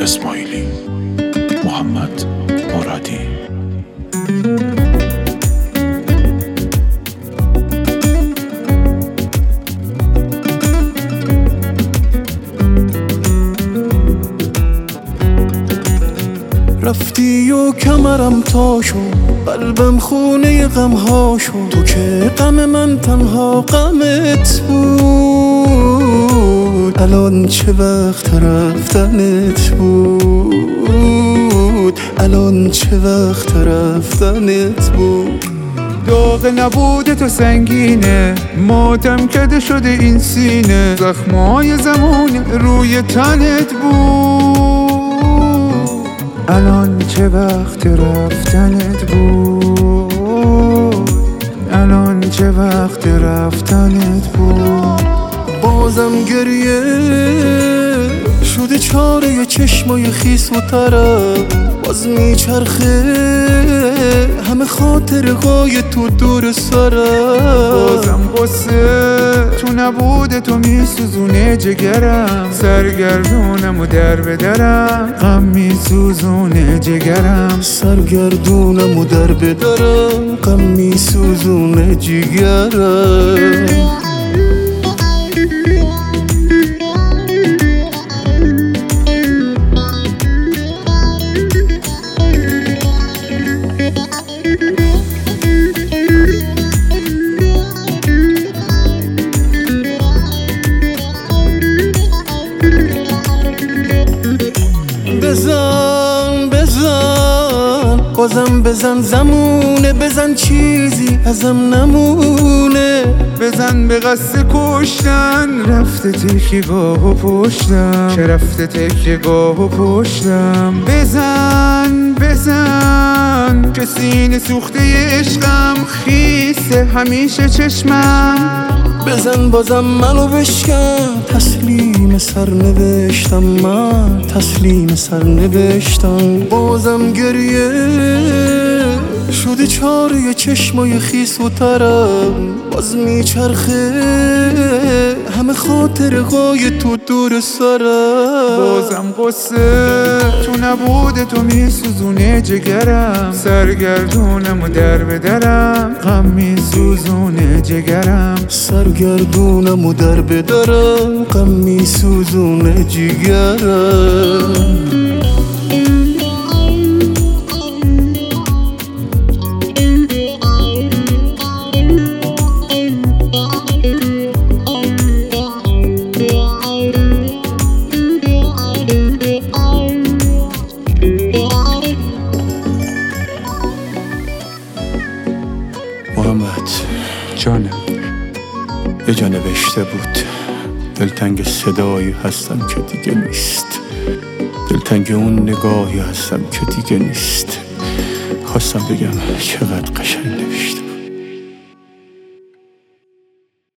اسماعیلی، محمد مرادی. رفتی و کمرم تا شد، قلبم خونه غمها شد. تو که غم من تنها غمت بود، الان چه وقت رفتنت بود، الان چه وقت رفتنت بود. داغ نبوده تو سنگینه، ماتم کده شده این سینه. زخمای زمان روی تنت بود، الان چه وقت رفتنت بود، الان چه وقت رفتنت بود. بازم گریه شده چاره چشمای خیس و ترم، باز میچرخه همه خاطرهای تو دور سرم. بازم قصه تو نبوده تو میسوزونه جگرم، سرگردونم و در به درم، غم میسوزونه جگرم. سرگردونم و در به درم، غم میسوزونه جگرم. بزن بزن بازم بزن زمونه، بزن چیزی ازم نمونه. بزن به قصد کشتن، رفته تکیگاه و پشتم، چه رفته تکیگاه و پشتم. بزن بزن که سینه سوخته عشقم خیسه همیشه چشمم. بزن بازم منو بشکن، تسلیم سرنوشتم من، تسلیم سرنوشتم. بازم گریه شده چاره چشمای خیس و ترم، باز میچرخه همه خاطرهای تو دور سرم. بازم قصه تو نبوده تو میسوزونه جگرم، سرگردونم و در به درم، غم میسوزونه جگرم. سرگردونم و در به درم، غم میسوزونه جگرم. محمد جانم، یه جا نوشته بود دلتنگ صدایی هستم که دیگه نیست، دلتنگ اون نگاهی هستم که دیگه نیست. خواستم بگم چقدر قشنگ نوشته.